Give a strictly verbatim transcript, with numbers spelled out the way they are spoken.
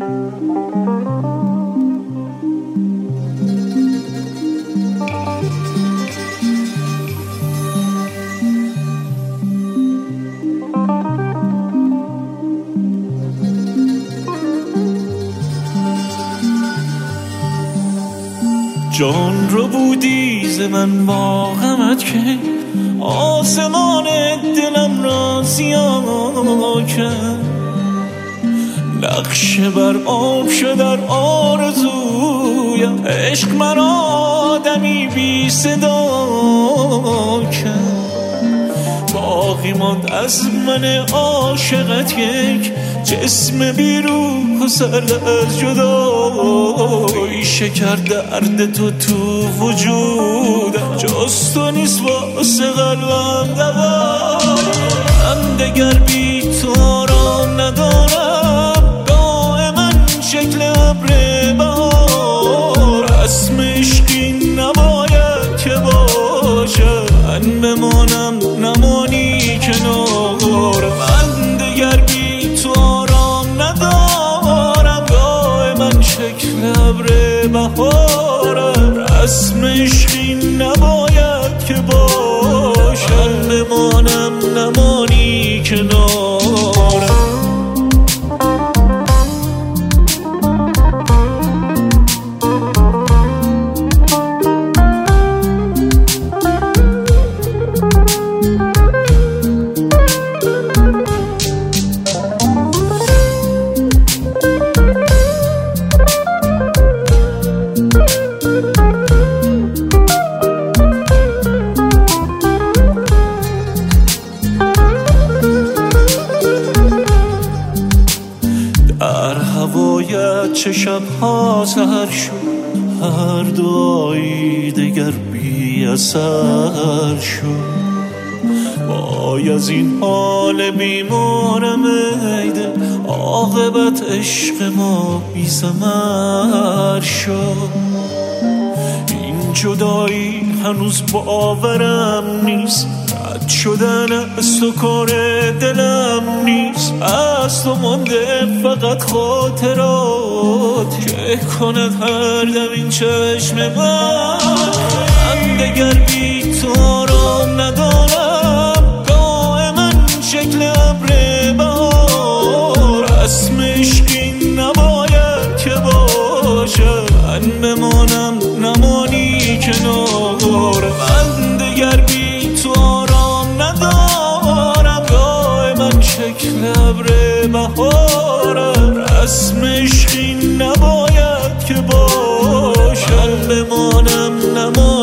جان رو بودی ز من با غمت که آسمان دلم را زیا کرد، نقشه بر آب شد در آرزویم، عشق من آدمی بی صدا کرد. باقی ماند از من عاشقت یک جسم بی روح و سر از جدایی، شکر درد تو تو وجودم جز تو نیست واسه قلبم دوایی. من دگر بی تو آرام ندارم، دائما شکل ابر بهار، رسم عشقی نباید که باشد، من بمانم نمانی کنار. من دگر بی تو آرام ندارم، دائما شکل ابر بهارم، رسم عشقی نباید که باشد، من بمانم نمانی کنارم. در هوایت چه شبها سحر شد، هر دعایی دگر بی اثر شد. وای از این حال بیمارم ای دل، عاقبت عشق ما بی ثمر شد. این جدایی هنوز باورم نیست، رد شدن از تو کار دلم نیست، از تو مانده فقط خاطرات که کند هر دم این چشم من. من دگر بی تو آرام ندارم، دائما شکل ابر بهار، رسم عشقی نباید که باشد، من بمانم نمانی کنار. من دگر بی تو آرام ندارم، دائما شکل ابر بهارم، رسم عشقی نباید که باشد، من بمانم نمانی